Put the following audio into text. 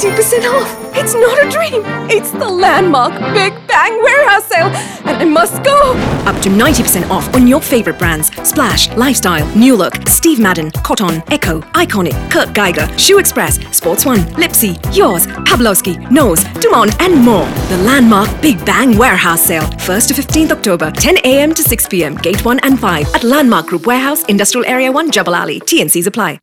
90% off. It's not a dream. It's the landmark Big Bang Warehouse Sale. And I must go. Up to 90% off on your favorite brands. Splash, Lifestyle, New Look, Steve Madden, Cotton, Echo, Iconic, Kurt Geiger, Shoe Express, Sports One, Lipsy, Yours, Pavlovsky, Nose, Dumont and more. The landmark Big Bang Warehouse Sale. 1st to 15th October, 10 a.m. to 6 p.m. Gate 1 and 5 at Landmark Group Warehouse, Industrial Area 1, Jebel Ali. T&Cs apply.